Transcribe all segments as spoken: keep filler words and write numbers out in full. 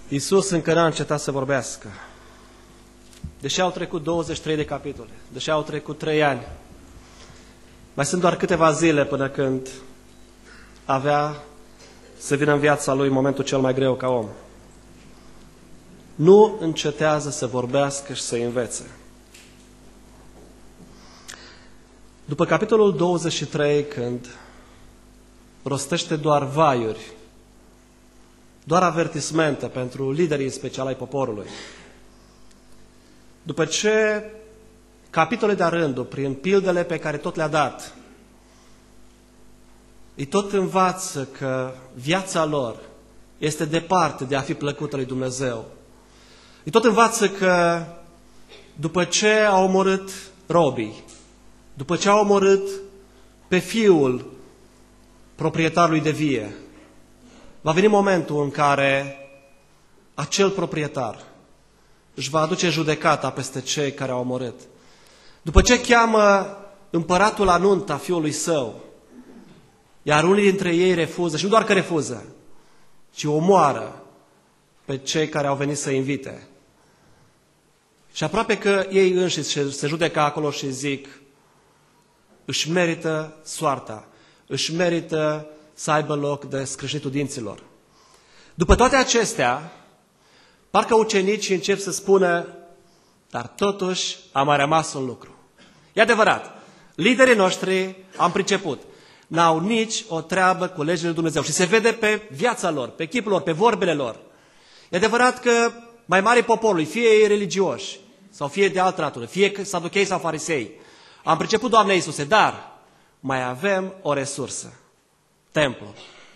Iisus încă n-a încetat să vorbească. Deși au trecut douăzeci și trei de capitole, deși au trecut trei ani, mai sunt doar câteva zile până când avea să vină în viața lui momentul cel mai greu ca om. Nu încetează să vorbească și să învețe. După capitolul douăzeci și trei, când rostește doar vaiuri, doar avertismente pentru liderii speciali ai poporului, după ce capitole de-a rândul, prin pildele pe care tot le-a dat, îi tot învață că viața lor este departe de a fi plăcută lui Dumnezeu. Îi tot învață că după ce a omorât robii, după ce a omorât pe fiul proprietarului de vie, va veni momentul în care acel proprietar își va aduce judecata peste cei care au omorât. După ce cheamă împăratul la nunta fiului său, iar unii dintre ei refuză, și nu doar că refuză, ci omoară pe cei care au venit să invite. Și aproape că ei înșiși se judecă acolo și zic, își merită soarta, își merită să aibă loc de scrâșnitul dinților. După toate acestea, parcă ucenicii încep să spună, dar totuși a mai rămas un lucru. E adevărat, liderii noștri, am priceput, n-au nici o treabă cu legile lui Dumnezeu și se vede pe viața lor, pe chipul lor, pe vorbele lor. E adevărat că mai mari poporului, fie ei religioși sau fie de altă natură, fie saduchei sau farisei, am priceput, Doamne Iisuse, dar mai avem o resursă, templul.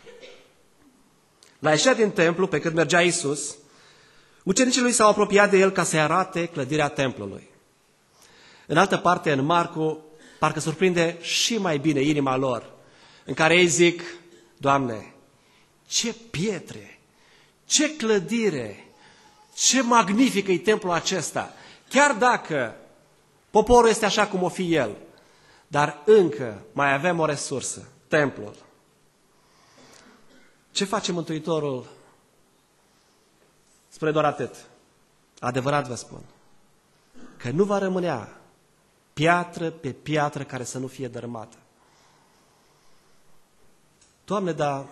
La ieșirea din templu, pe cât mergea Iisus, ucenicii lui s-au apropiat de el ca să-i arate clădirea templului. În altă parte, în Marcu, parcă surprinde și mai bine inima lor, în care ei zic, Doamne, ce pietre, ce clădire, ce magnific e templul acesta, chiar dacă poporul este așa cum o fi el, dar încă mai avem o resursă, templul. Ce face Mântuitorul? Spune doar atât. Adevărat vă spun, că nu va rămânea piatră pe piatră care să nu fie dărâmată. Doamne, dar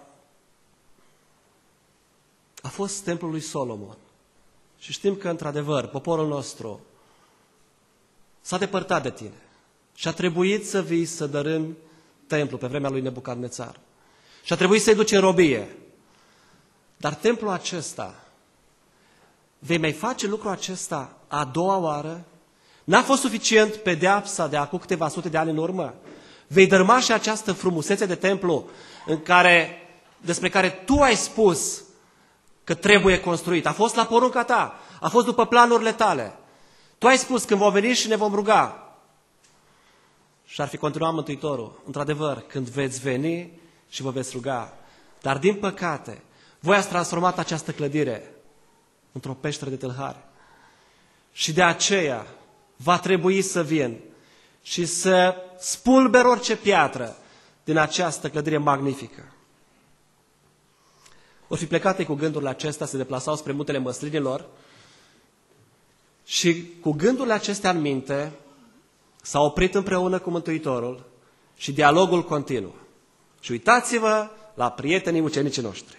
a fost templul lui Solomon și știm că, într-adevăr, poporul nostru s-a depărtat de tine și a trebuit să vii să dărâmi templul pe vremea lui Nebucadnețar. Și a trebuit să-i duci în robie. Dar templul acesta, vei mai face lucrul acesta a doua oară? N-a fost suficient pedeapsa de acum câteva sute de ani în urmă? Vei dărâma și această frumusețe de templu în care, despre care tu ai spus că trebuie construit. A fost la porunca ta, a fost după planurile tale. Tu ai spus când vom veni și ne vom ruga. Și ar fi continuat Mântuitorul. Într-adevăr, când veți veni și vă veți ruga. Dar din păcate, voi ați transformat această clădire într-o peșteră de tâlhari. Și de aceea va trebui să vin și să spulber orice piatră din această clădire magnifică. Or fi plecate cu gândurile acestea, se deplasau spre muntele Măslinilor și cu gândurile acestea în minte s-au oprit împreună cu Mântuitorul și dialogul continuă. Și uitați-vă la prietenii ucenicii noștri.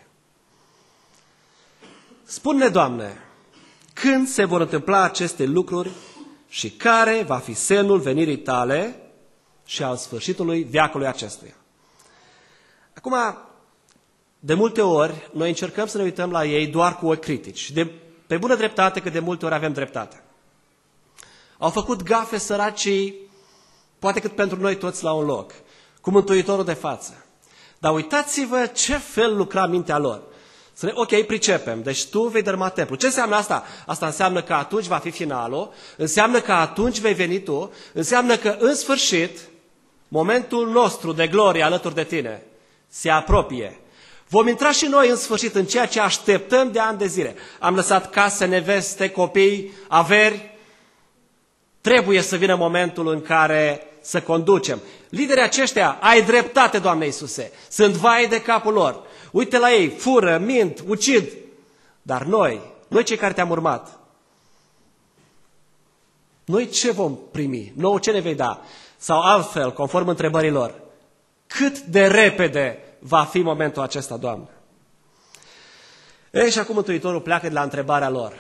Spune-ne, Doamne, când se vor întâmpla aceste lucruri și care va fi semnul venirii tale și al sfârșitului veacului acestuia. Acum, de multe ori, noi încercăm să ne uităm la ei doar cu ochi critici. De, pe bună dreptate, că de multe ori avem dreptate. Au făcut gafe săracii, poate cât pentru noi toți la un loc, cu Mântuitorul de față. Dar uitați-vă ce fel lucra mintea lor. Să ne, ok, pricepem, deci tu vei dărâma templul. Ce înseamnă asta? Asta înseamnă că atunci va fi finalul, înseamnă că atunci vei veni tu, înseamnă că în sfârșit momentul nostru de glorie alături de tine se apropie. Vom intra și noi în sfârșit în ceea ce așteptăm de ani de zile. Am lăsat case, neveste, copii, averi. Trebuie să vină momentul în care să conducem. Liderii aceștia, ai dreptate, Doamne Iisuse, sunt vai de capul lor. Uite la ei, fură, mint, ucid. Dar noi, noi cei care te-am urmat, noi ce vom primi? Nouă ce ne vei da? Sau altfel, conform întrebărilor, cât de repede va fi momentul acesta, Doamne? Ei, și acum Mântuitorul pleacă de la întrebarea lor.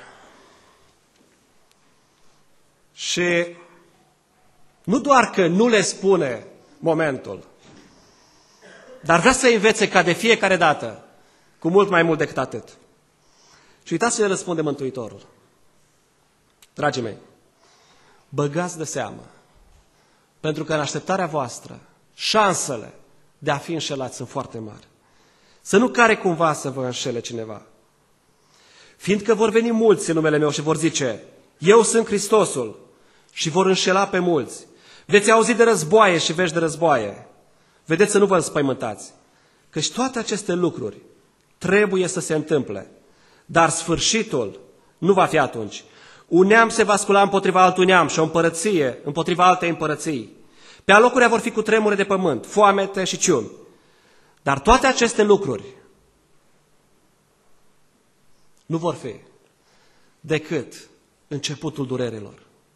Și nu doar că nu le spune momentul, dar vrea să-i învețe ca de fiecare dată, cu mult mai mult decât atât. Și uitați ce le răspunde Mântuitorul. Dragii mei, băgați de seamă, pentru că în așteptarea voastră, șansele de a fi înșelați sunt foarte mari. Să nu care cumva să vă înșele cineva. Fiindcă vor veni mulți în numele meu și vor zice, eu sunt Hristosul, și vor înșela pe mulți. Veți auzi de războaie și vești de războaie. Vedeți să nu vă înspăimântați, căci toate aceste lucruri trebuie să se întâmple, dar sfârșitul nu va fi atunci. Un neam se va scula împotriva altui neam și o împărăție împotriva altei împărății. Pe alocurile vor fi cu tremure de pământ, foamete și ciuni. Dar toate aceste lucruri nu vor fi decât începutul durerilor.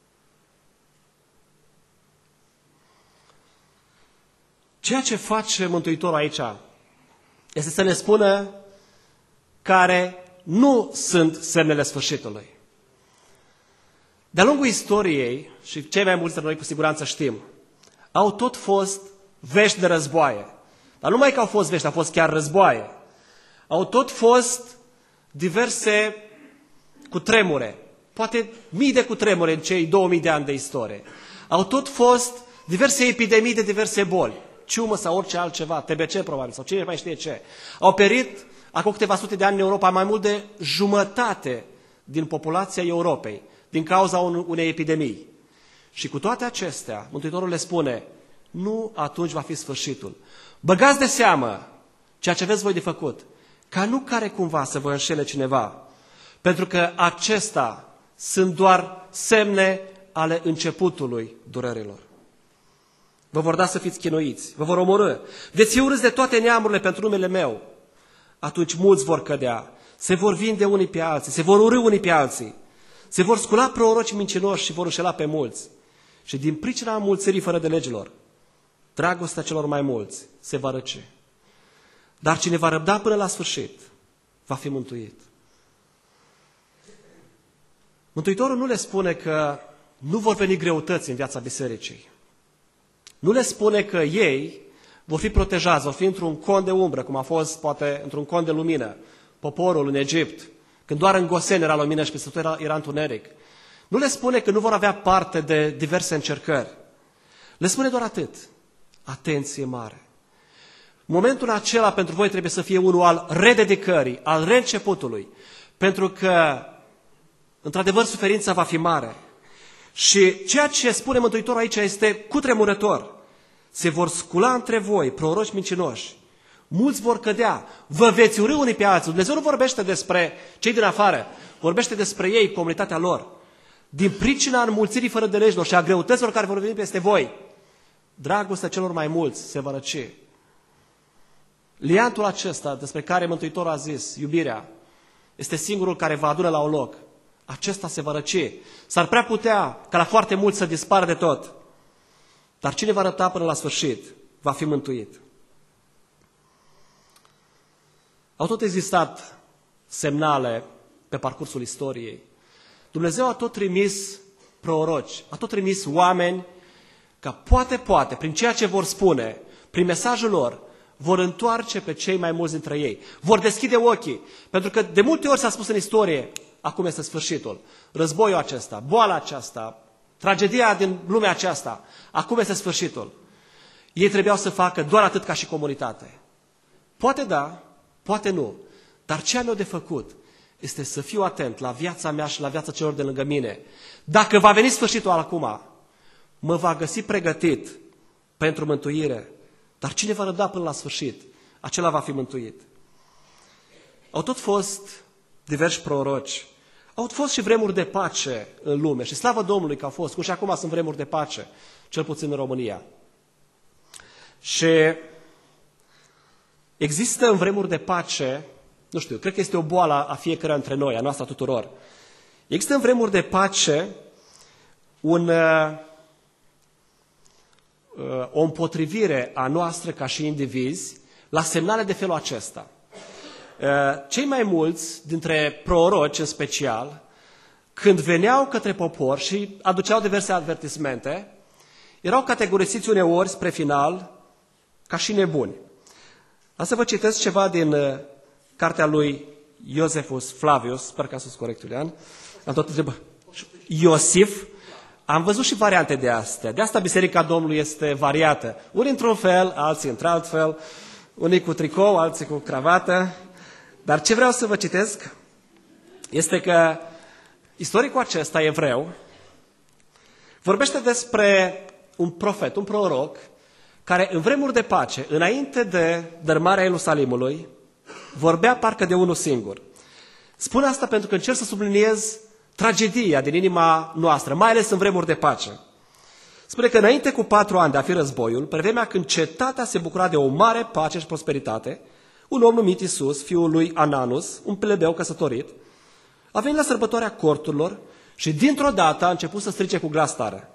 Ceea ce face Mântuitorul aici este să ne spună care nu sunt semnele sfârșitului. De-a lungul istoriei, și cei mai mulți dintre noi cu siguranță știm, au tot fost vești de războaie. Dar nu numai că au fost vești, au fost chiar războaie. Au tot fost diverse cutremure, poate mii de cutremure în cei două mii de ani de istorie. Au tot fost diverse epidemii de diverse boli, ciumă sau orice altceva, T B C probabil, sau cine mai știe ce. Au perit, acum câteva sute de ani în Europa, mai mult de jumătate din populația Europei, din cauza unei epidemii. Și cu toate acestea, Mântuitorul le spune, nu atunci va fi sfârșitul. Băgați de seamă ceea ce aveți voi de făcut, ca nu care cumva să vă înșele cineva, pentru că acestea sunt doar semne ale începutului durerilor. Vă vor da să fiți chinuiți, vă vor omorî, veți fi urâți de toate neamurile pentru numele meu. Atunci mulți vor cădea, se vor vinde unii pe alții, se vor urî unii pe alții, se vor scula proroci mincinoși și vor înșela pe mulți. Și din pricina înmulțirii fără de legilor, dragostea celor mai mulți se va răci. Dar cine va răbda până la sfârșit, va fi mântuit. Mântuitorul nu le spune că nu vor veni greutăți în viața bisericii. Nu le spune că ei vor fi protejați, vor fi într-un con de umbră, cum a fost poate într-un con de lumină, poporul în Egipt, când doar în Gosen era lumină și peste tot era, era întuneric. Nu le spune că nu vor avea parte de diverse încercări. Le spune doar atât. Atenție mare. Momentul acela pentru voi trebuie să fie unul al rededicării, al reînceputului, pentru că, într-adevăr, suferința va fi mare. Și ceea ce spune Mântuitorul aici este cutremurător. Se vor scula între voi proroci mincinoși. Mulți vor cădea. Vă veți urî unii pe alții. Dumnezeu nu vorbește despre cei din afară. Vorbește despre ei, comunitatea lor. Din pricina înmulțirii fără de legilor și a greutăților care vor veni peste voi, dragostea celor mai mulți se va răci. Liantul acesta despre care Mântuitorul a zis, iubirea, este singurul care vă adună la un loc. Acesta se va răci. S-ar prea putea ca la foarte mulți să dispară de tot. Dar cine va răbda până la sfârșit, va fi mântuit. Au tot existat semnale pe parcursul istoriei. Dumnezeu a tot trimis proroci, a tot trimis oameni ca poate, poate, prin ceea ce vor spune, prin mesajul lor, vor întoarce pe cei mai mulți dintre ei. Vor deschide ochii. Pentru că de multe ori s-a spus în istorie, acum este sfârșitul. Războiul acesta, boala aceasta, tragedia din lumea aceasta, acum este sfârșitul. Ei trebuiau să facă doar atât ca și comunitate. Poate da, poate nu. Dar ce am eu de făcut este să fiu atent la viața mea și la viața celor de lângă mine. Dacă va veni sfârșitul acum, mă va găsi pregătit pentru mântuire. Dar cine va răbda până la sfârșit, acela va fi mântuit. Au tot fost diversi proroci. Au fost și vremuri de pace în lume. Și slavă Domnului că au fost. Cum și acum sunt vremuri de pace, cel puțin în România. Și există în vremuri de pace nu știu, cred că este o boală a fiecăruia dintre noi, a noastră tuturor. Există în vremuri de pace un, o împotrivire a noastră ca și indivizi la semnale de felul acesta. Cei mai mulți dintre proroci în special, când veneau către popor și aduceau diverse avertismente, erau categorisiți uneori spre final ca și nebuni. Am să vă citesc ceva din cartea lui Iosefus Flavius, sper că a spus corect, Iulian, am tot întrebat, Iosif. Am văzut și variante de astea. De asta Biserica Domnului este variată. Unii într-un fel, alții într-alt fel, unii cu tricou, alții cu cravată. Dar ce vreau să vă citesc este că istoricul acesta, evreu, vorbește despre un profet, un proroc, care în vremuri de pace, înainte de dărâmarea Ierusalimului, vorbea parcă de unul singur. Spun asta pentru că încerc să subliniez tragedia din inima noastră, mai ales în vremuri de pace. Spune că înainte cu patru ani de a fi războiul, pe vremea când cetatea se bucura de o mare pace și prosperitate, un om numit Iisus, fiul lui Ananus, un plebeu căsătorit, a venit la sărbătoarea corturilor și dintr-o dată a început să strige cu glas tare.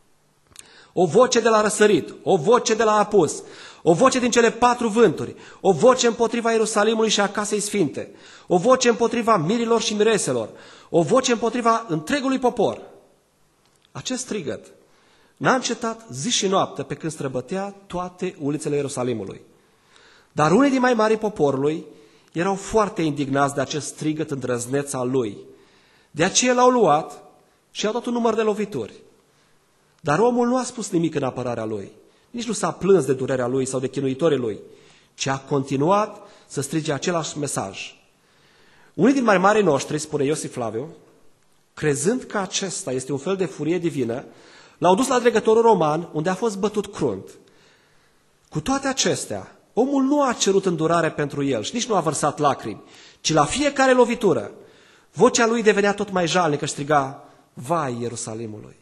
O voce de la răsărit, o voce de la apus, o voce din cele patru vânturi, o voce împotriva Ierusalimului și a casei sfinte, o voce împotriva mirilor și mireselor, o voce împotriva întregului popor. Acest strigăt n-a încetat zi și noapte pe când străbătea toate ulițele Ierusalimului. Dar unii din mai mari poporului erau foarte indignați de acest strigăt îndrăzneț al lui. De aceea l-au luat și i-au dat un număr de lovituri. Dar omul nu a spus nimic în apărarea lui. Nici nu s-a plâns de durerea lui sau de chinuitorii lui, ci a continuat să strige același mesaj. Unii din mai mari noștri, spune Iosif Flaviu, crezând că acesta este un fel de furie divină, l-au dus la dregătorul roman, unde a fost bătut crunt. Cu toate acestea, omul nu a cerut îndurare pentru el și nici nu a vărsat lacrimi, ci la fiecare lovitură, vocea lui devenea tot mai jalnică și striga, vai Ierusalimului.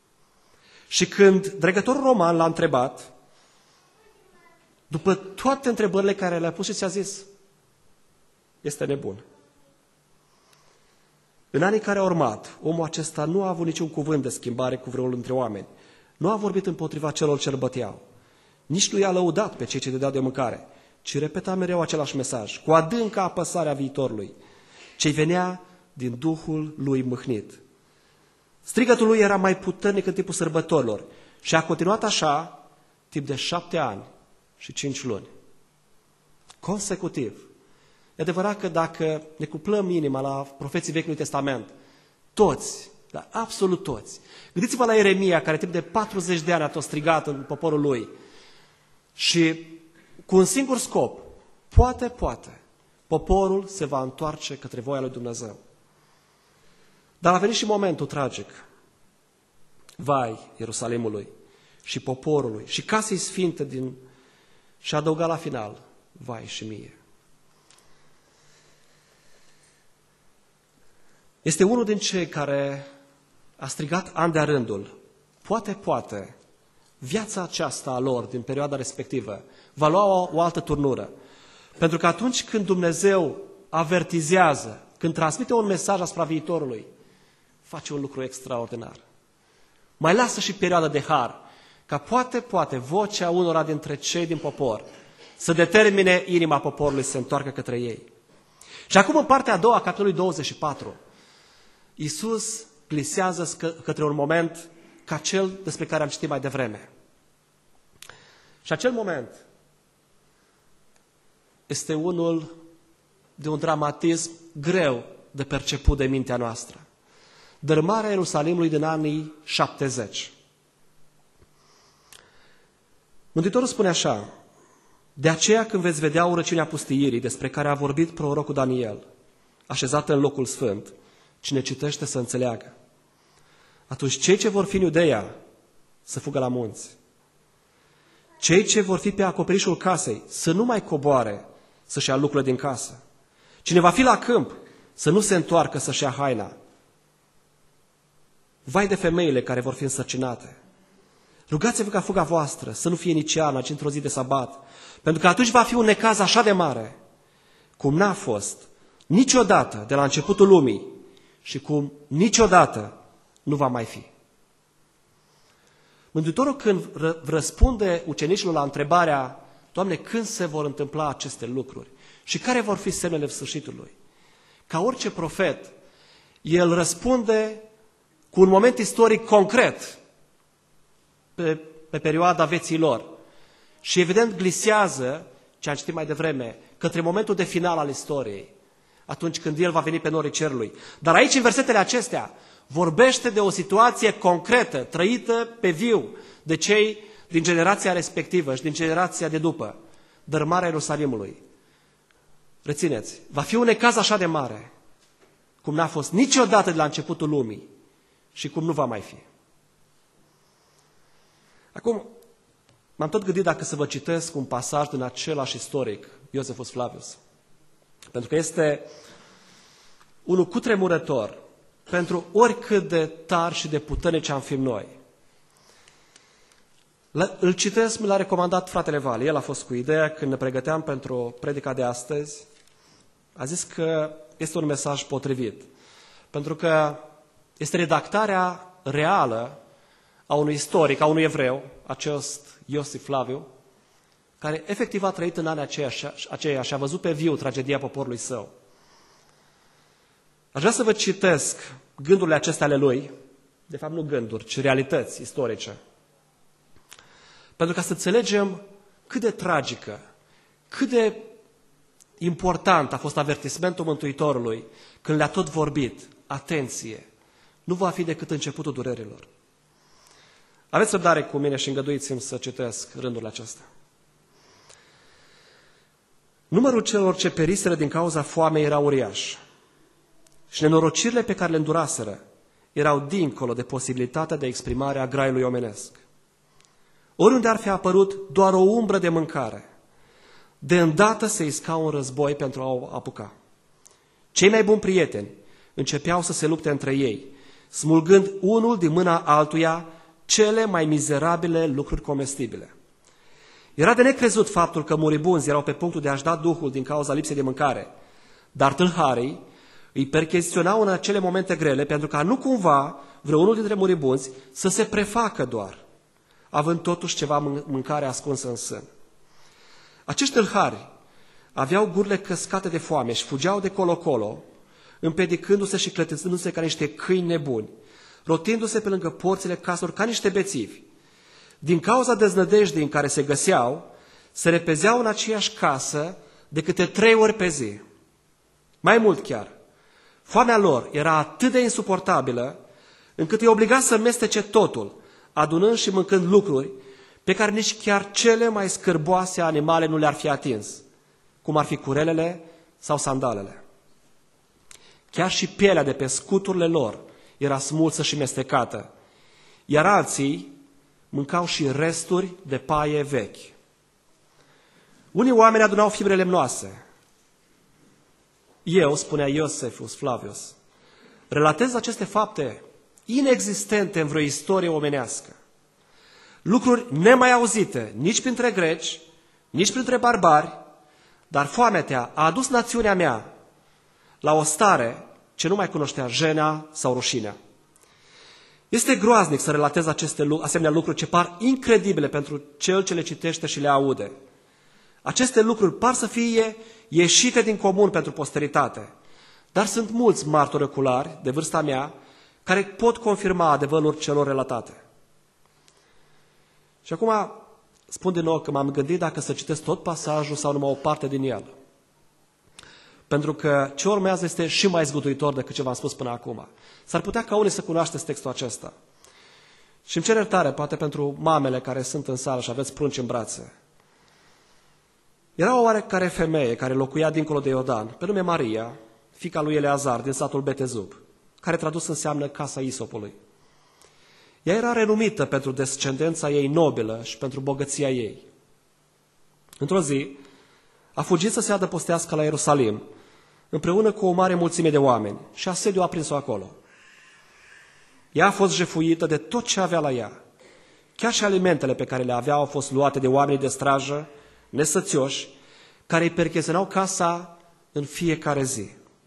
Și când dregătorul roman l-a întrebat, după toate întrebările care le-a pus și ți-a zis, este nebun. În anii care au urmat, omul acesta nu a avut niciun cuvânt de schimbare cu vreunul dintre oameni. Nu a vorbit împotriva celor ce îl băteau. Nici nu i-a lăudat pe cei ce dădeau de mâncare, ci repeta mereu același mesaj, cu adâncă apăsare a viitorului, ce-i venea din Duhul lui mâhnit. Strigătul lui era mai puternic în timpul sărbătorilor și a continuat așa timp de șapte ani și cinci luni. Consecutiv. E adevărat că dacă ne cuplăm inima la profeții Vechiului Testament, toți, dar absolut toți, gândiți-vă la Ieremia, care timp de patruzeci de ani a tot strigat în poporul lui și cu un singur scop, poate, poate, poporul se va întoarce către voia lui Dumnezeu. Dar a venit și momentul tragic. Vai Ierusalimului și poporului și casei sfinte din... și a adăugat la final, vai și mie. Este unul din cei care a strigat an de-a rândul. Poate, poate, viața aceasta a lor din perioada respectivă va lua o, o altă turnură. Pentru că atunci când Dumnezeu avertizează, când transmite un mesaj asupra viitorului, face un lucru extraordinar. Mai lasă și perioada de har, ca poate, poate, vocea unora dintre cei din popor să determine inima poporului să se întoarcă către ei. Și acum, în partea a doua, capitolului douăzeci și patru, Iisus glisează către un moment ca cel despre care am citit mai devreme. Și acel moment este unul de un dramatism greu de perceput de mintea noastră. Dărâmarea Ierusalimului din anii șaptezeci. Mântuitorul spune așa, de aceea când veți vedea urăciunea pustiirii despre care a vorbit prorocul Daniel, așezată în locul sfânt, cine citește să înțeleagă. Atunci cei ce vor fi în Iudeea să fugă la munți. Cei ce vor fi pe acoperișul casei să nu mai coboare să-și ia lucrurile din casă. Cine va fi la câmp să nu se întoarcă să-și ia haina. Vai de femeile care vor fi însărcinate. Rugați-vă ca fuga voastră să nu fie nici iarna, ci într-o zi de sabat, pentru că atunci va fi un necaz așa de mare, cum n-a fost niciodată de la începutul lumii și cum niciodată nu va mai fi. Mântuitorul când răspunde ucenicilor la întrebarea, Doamne, când se vor întâmpla aceste lucruri și care vor fi semnele sfârșitului? Ca orice profet, el răspunde cu un moment istoric concret pe, pe perioada vieții lor și evident glisează, ce am citit mai devreme, către momentul de final al istoriei, atunci când el va veni pe norii cerului. Dar aici, în versetele acestea, vorbește de o situație concretă, trăită pe viu de cei din generația respectivă și din generația de după, dărâmarea Ierusalimului. Rețineți, va fi un necaz așa de mare, cum n-a fost niciodată de la începutul lumii și cum nu va mai fi. Acum, m-am tot gândit dacă să vă citesc un pasaj din același istoric, Iosefus Flavius, pentru că este unul cutremurător pentru oricât de tari și de puternici am fi noi. Îl citesc, mi l-a recomandat fratele Vali. El a fost cu ideea când ne pregăteam pentru predica de astăzi. A zis că este un mesaj potrivit. Pentru că este redactarea reală a unui istoric, a unui evreu, acest Iosif Flaviu, care efectiv a trăit în anii aceia, aceia și a văzut pe viu tragedia poporului său. Aș vrea să vă citesc gândurile acestea ale lui, de fapt nu gânduri, ci realități istorice, pentru ca să înțelegem cât de tragică, cât de important a fost avertismentul Mântuitorului când le-a tot vorbit, atenție, nu va fi decât începutul durerilor. Aveți răbdare cu mine și îngăduiți-mi să citesc rândurile acestea. Numărul celor ce periseră din cauza foamei era uriaș și nenorocirile pe care le înduraseră erau dincolo de posibilitatea de exprimare a graiului omenesc. Oriunde ar fi apărut doar o umbră de mâncare, de îndată se isca un război pentru a o apuca. Cei mai buni prieteni începeau să se lupte între ei, smulgând unul din mâna altuia cele mai mizerabile lucruri comestibile. Era de necrezut faptul că muribunzi erau pe punctul de a-și da duhul din cauza lipsei de mâncare, dar tâlharii îi percheziționau în acele momente grele pentru ca nu cumva vreunul dintre muribunzi să se prefacă doar, având totuși ceva mâncare ascunsă în sân. Acești tâlhari aveau gurile căscate de foame și fugeau de colo-colo, împedicându-se și clătinându-se ca niște câini nebuni, rotindu-se pe lângă porțile caselor ca niște bețivi. Din cauza deznădejdii în care se găseau, se repezeau în aceeași casă de câte trei ori pe zi. Mai mult chiar, foamea lor era atât de insuportabilă, încât îi obliga să mestece totul, adunând și mâncând lucruri pe care nici chiar cele mai scârboase animale nu le-ar fi atins, cum ar fi curelele sau sandalele. Chiar și pielea de pe scuturile lor era smulsă și mestecată, iar alții mâncau și resturi de paie vechi. Unii oameni adunau fibre lemnoase. Eu, spunea Iosefus Flavius, relatez aceste fapte inexistente în vreo istorie omenească. Lucruri nemai auzite nici printre greci, nici printre barbari, dar foametea a adus națiunea mea la o stare ce nu mai cunoștea jena sau rușinea. Este groaznic să relatez aceste asemenea lucruri ce par incredibile pentru cel ce le citește și le aude. Aceste lucruri par să fie ieșite din comun pentru posteritate, dar sunt mulți martori oculari de vârsta mea care pot confirma adevărul celor relatate. Și acum spun din nou că m-am gândit dacă să citesc tot pasajul sau numai o parte din el. Pentru că ce urmează este și mai zguduitor decât ce v-am spus până acum. S-ar putea ca unii să cunoașteți textul acesta. Și îmi cer iertare, poate pentru mamele care sunt în sală și aveți prunci în brațe. Era o oarecare femeie care locuia dincolo de Iordan, pe nume Maria, fiica lui Eleazar, din satul Betezub, care tradus înseamnă casa Isopului. Ea era renumită pentru descendența ei nobilă și pentru bogăția ei. Într-o zi, a fugit să se adăpostească la Ierusalim, împreună cu o mare mulțime de oameni, și asediul a prins-o acolo. Ea a fost jefuită de tot ce avea la ea. Chiar și alimentele pe care le avea au fost luate de oamenii de strajă, nesățioși, care îi perchezenau casa în fiecare zi.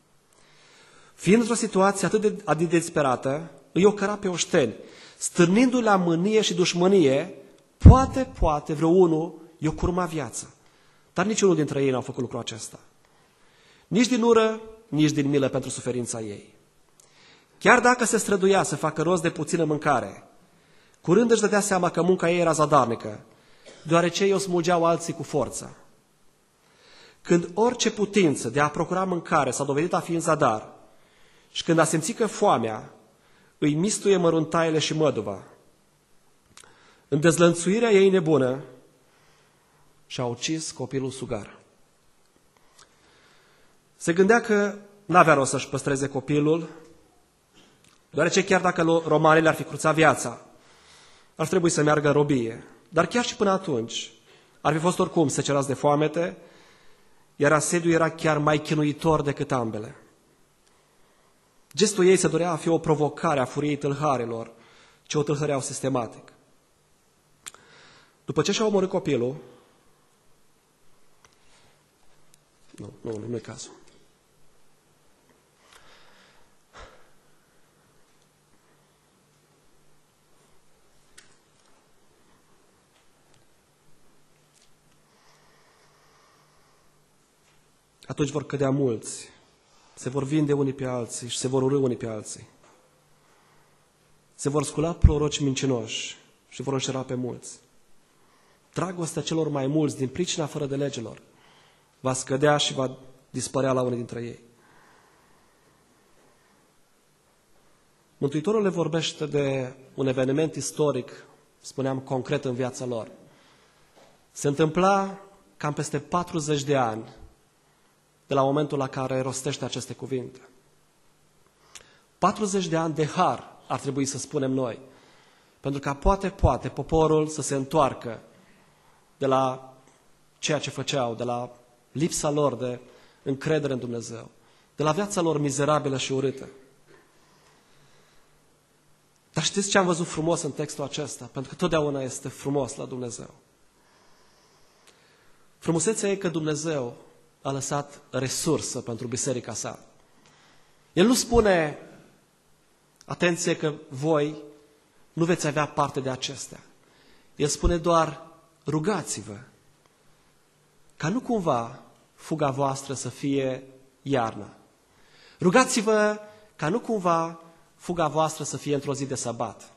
Fiind într-o situație atât de, atât de disperată, îi ocăra pe oșteni, stârnindu-i la mânie și dușmănie, poate, poate, vreunul i-o curma viață. Dar niciunul dintre ei n-au făcut lucrul acesta. Nici din ură, nici din milă pentru suferința ei. Chiar dacă se străduia să facă rost de puțină mâncare, curând își dădea seama că munca ei era zadarnică, deoarece ei o smulgeau alții cu forță. Când orice putință de a procura mâncare s-a dovedit a fi în zadar și când a simțit că foamea îi mistuie măruntaiele și măduva, în dezlănțuirea ei nebună și-a ucis copilul sugar. Se gândea că n-avea rost să-și păstreze copilul, deoarece chiar dacă romanii le-ar fi cruțat viața, ar trebui să meargă în robie. Dar chiar și până atunci ar fi fost oricum secerați de foamete, iar asediul era chiar mai chinuitor decât ambele. Gestul ei se dorea a fi o provocare a furiei tâlharilor, ce o tâlhăreau sistematic. După ce și-a omorât copilul, nu, nu, nu e cazul. Atunci vor cădea mulți, se vor vinde unii pe alții și se vor urâ unii pe alții. Se vor scula proroci mincinoși și vor înșela pe mulți. Dragostea celor mai mulți din pricina fără de legilor va scădea și va dispărea la unii dintre ei. Mântuitorul le vorbește de un eveniment istoric, spuneam, concret în viața lor. Se întâmpla cam peste patruzeci de ani de la momentul la care rostește aceste cuvinte. patruzeci de ani de har, ar trebui să spunem noi, pentru că poate, poate, poporul să se întoarcă de la ceea ce făceau, de la lipsa lor de încredere în Dumnezeu, de la viața lor mizerabilă și urâtă. Dar știți ce am văzut frumos în textul acesta? Pentru că totdeauna este frumos la Dumnezeu. Frumusețea e că Dumnezeu a lăsat resursă pentru biserica sa. El nu spune, atenție că voi nu veți avea parte de acestea. El spune doar, rugați-vă ca nu cumva fuga voastră să fie iarna. Rugați-vă ca nu cumva fuga voastră să fie într-o zi de sabat.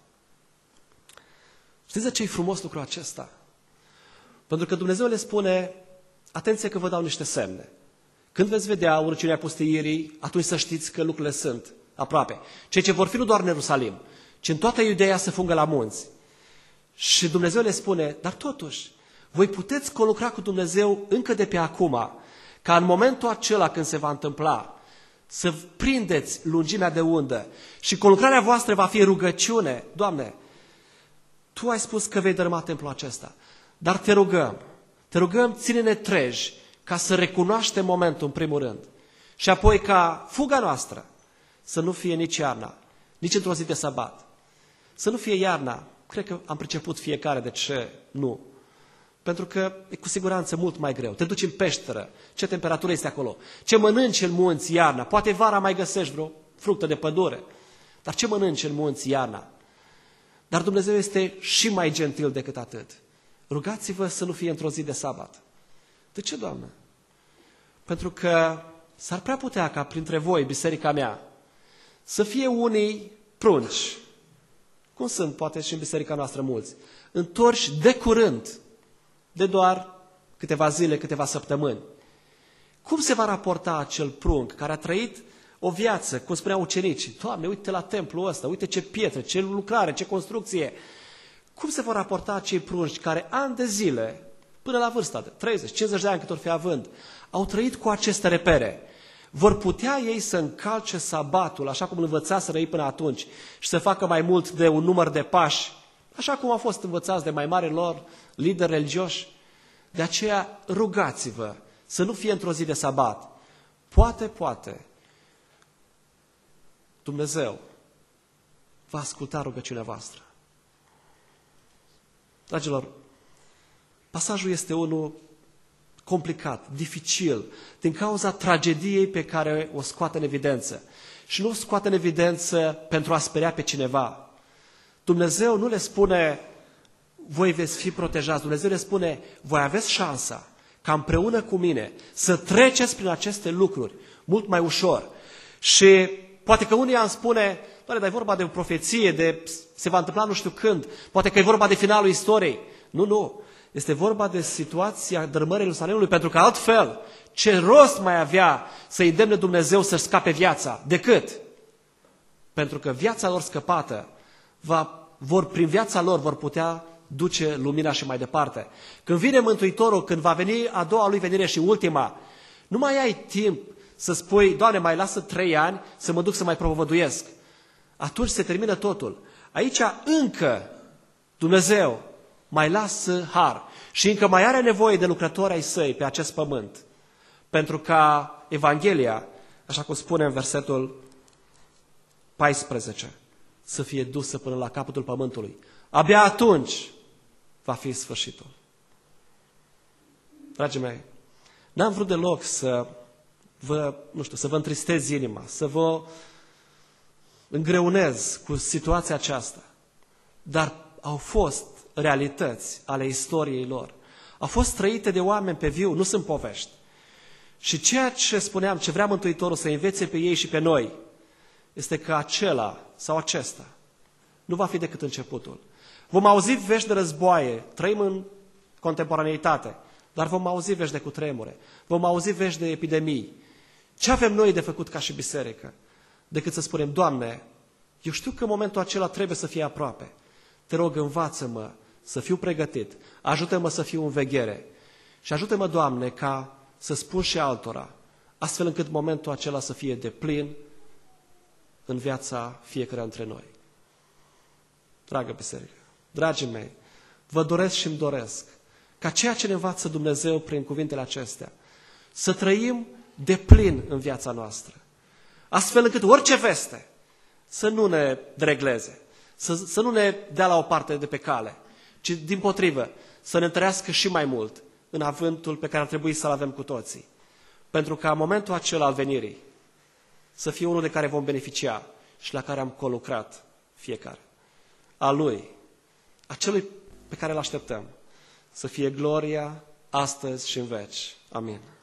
Știți de ce e frumos lucrul acesta? Pentru că Dumnezeu le spune, atenție că vă dau niște semne. Când veți vedea urăciunea pustiirii, atunci să știți că lucrurile sunt aproape. Cei ce vor fi nu doar în Ierusalim, ci în toată Iudeea să fungă la munți. Și Dumnezeu le spune, dar totuși, voi puteți conlucra cu Dumnezeu încă de pe acum, ca în momentul acela când se va întâmpla, să prindeți lungimea de undă și conlucrarea voastră va fi rugăciune. Doamne, Tu ai spus că vei dărâma templul acesta, dar te rugăm, te rugăm, ține-ne treji ca să recunoaștem momentul în primul rând și apoi ca fuga noastră să nu fie nici iarna, nici într-o zi de sabat. Să nu fie iarna, cred că am priceput fiecare de ce nu. Pentru că e cu siguranță mult mai greu. Te duci în peșteră, ce temperatură este acolo, ce mănânci în munți iarna, poate vara mai găsești vreo fructă de pădure, dar ce mănânci în munți iarna? Dar Dumnezeu este și mai gentil decât atât. Rugați-vă să nu fie într-o zi de sabat. De ce, Doamne? Pentru că s-ar prea putea ca printre voi, biserica mea, să fie unii prunci, cum sunt poate și în biserica noastră mulți, întorși de curând, de doar câteva zile, câteva săptămâni. Cum se va raporta acel prunc care a trăit o viață, cum spuneau ucenicii, Doamne, uite la templul ăsta, uite ce pietre, ce lucrare, ce construcție. Cum se vor raporta acei prunci care ani de zile, până la vârsta de treizeci cincizeci de ani cât or fi având, au trăit cu aceste repere? Vor putea ei să încalce sabatul, așa cum îl învățaseră ei până atunci, și să facă mai mult de un număr de pași, așa cum au fost învățați de mai mari lor lideri religioși? De aceea rugați-vă să nu fie într-o zi de sabat. Poate, poate, Dumnezeu va asculta rugăciunea voastră. Dragilor, pasajul este unul complicat, dificil, din cauza tragediei pe care o scoate în evidență. Și nu o scoate în evidență pentru a speria pe cineva. Dumnezeu nu le spune, voi veți fi protejați. Dumnezeu le spune, voi aveți șansa ca împreună cu mine să treceți prin aceste lucruri mult mai ușor. Și poate că unii îmi spune, doamne, dar e vorba de o profeție, de se va întâmpla nu știu când, poate că e vorba de finalul istoriei. Nu, nu. Este vorba de situația dărâmării Ierusalimului, pentru că altfel, ce rost mai avea să îndemne Dumnezeu să-și scape viața? Decât? Pentru că viața lor scăpată, va, vor, prin viața lor vor putea duce lumina și mai departe. Când vine Mântuitorul, când va veni a doua lui venire și ultima, nu mai ai timp să spui, Doamne, mai lasă trei ani să mă duc să mai propovăduiesc. Atunci se termină totul. Aici încă Dumnezeu mai lasă har și încă mai are nevoie de lucrători ai săi pe acest pământ. Pentru ca Evanghelia, așa cum spune în versetul paisprezece, să fie dusă până la capătul pământului. Abia atunci va fi sfârșitul. Dragii mei, n-am vrut deloc să vă, nu știu, să vă întristez inima, să vă îngreunez cu situația aceasta. Dar au fost realități ale istoriei lor. Au fost trăite de oameni pe viu, nu sunt povești. Și ceea ce spuneam, ce vrea Mântuitorul să învețe pe ei și pe noi, este că acela sau acesta nu va fi decât începutul. Vom auzi vești de războaie, trăim în contemporaneitate, dar vom auzi vești de cutremure, vom auzi vești de epidemii. Ce avem noi de făcut ca și biserică? Decât să spunem, Doamne, eu știu că momentul acela trebuie să fie aproape. Te rog, învață-mă să fiu pregătit, ajută-mă să fiu în veghere și ajută-mă, Doamne, ca să spun și altora, astfel încât momentul acela să fie deplin în viața fiecăruia dintre noi. Dragă biserică, dragii mei, vă doresc și îmi doresc ca ceea ce ne învață Dumnezeu prin cuvintele acestea, să trăim deplin în viața noastră, astfel încât orice veste să nu ne dregleze, să, să nu ne dea la o parte de pe cale, ci dimpotrivă să ne întărească și mai mult în avântul pe care ar trebui să-l avem cu toții. Pentru ca momentul acela al venirii să fie unul de care vom beneficia și la care am colucrat fiecare. A Lui, acelui pe care îl așteptăm, să fie gloria astăzi și în veci. Amin.